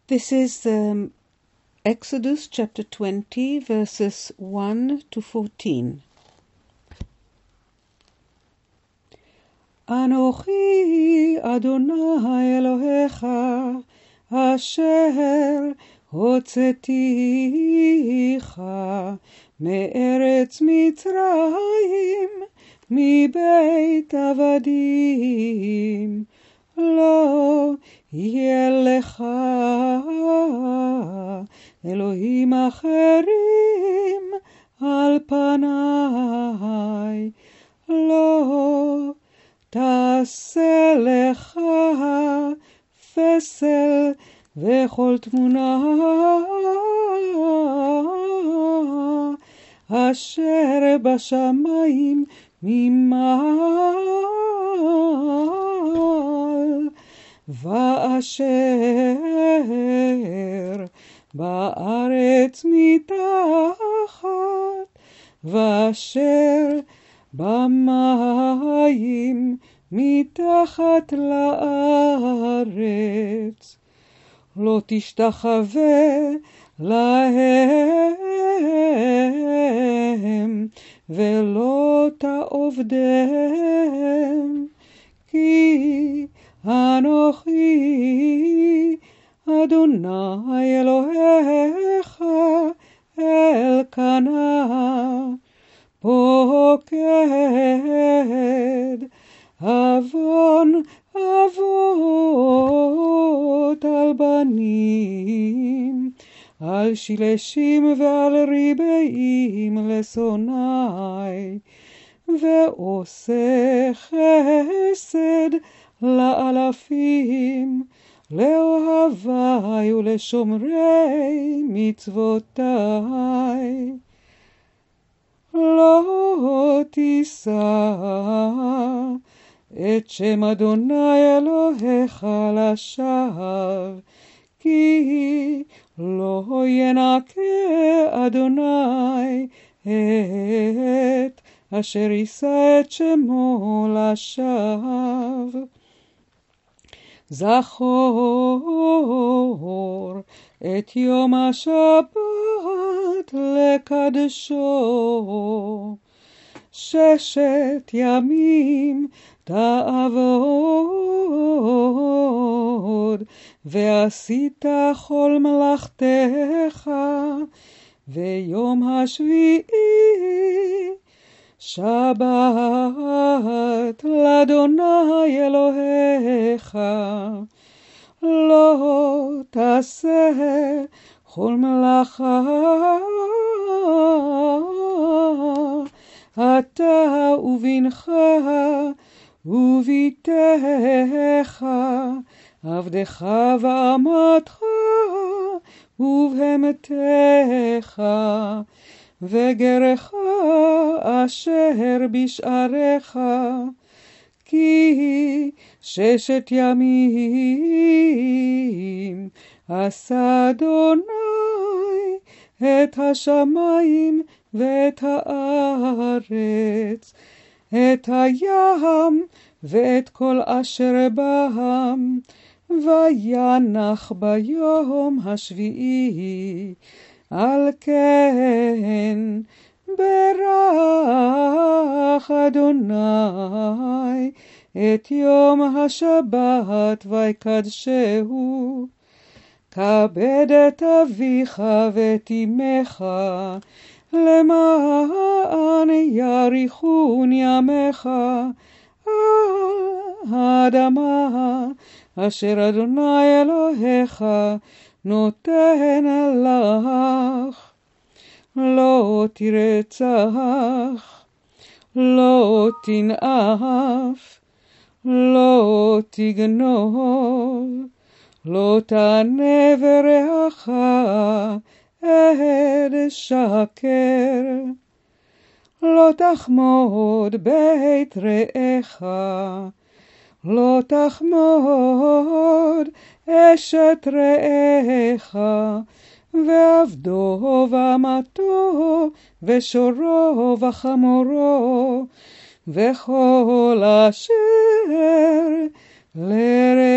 This is Exodus chapter 20, verses 1 to 14. Anochi Adonai Elohecha asher hotzeticha me'eretz Mitzrayim מבית עבדים לא יהיה לך אלוהים אחרים על פניי לא תעשה לך פסל וכל תמונה אשר בשמיים ממעל ואשר בארץ מתחת ואשר במים מתחת לארץ לא תשתחווה להם ולא תעבדם כי אנוכי אדוני אלוהיך אלקנה פוקד עוון אבות על בנים על שילשים ועל ריבעים לשונאי ועושה חסד לאלפים לאוהבי ולשומרי מצוותיי לא תישא את שם אדוני אלוהיך לשווא כי לא ינקה אדוני את אשר יישא את שמו לשווא. זכור את יום השבת לקדשו 6 ימים תעבוד ועשית כל מלאכתך ויום השביעי שבת לאדוני אלוהיך לא תעשה כל מלאכה אתה ובנך וביתך עבדך ואמתך ובהמתך וגרך אשר בשעריך כי 6 ימים עשה אדוני את השמיים ואת הארץ את הים ואת כל אשר בהם וינח ביום השביעי על כן ברך אדוני את יום השבת ויקדשהו כבד את אביך ואת אמך למען יאריכון ימיך על האדמה אשר אדוני אלוהיך נותן לך לא תרצח לא תנאף לא תגנוב לא תענה ברעך עד שקר לא תחמוד בית רעך לא תחמוד אשת רעך ועבדו ואמתו ושורו וחמורו וכל אשר לרעך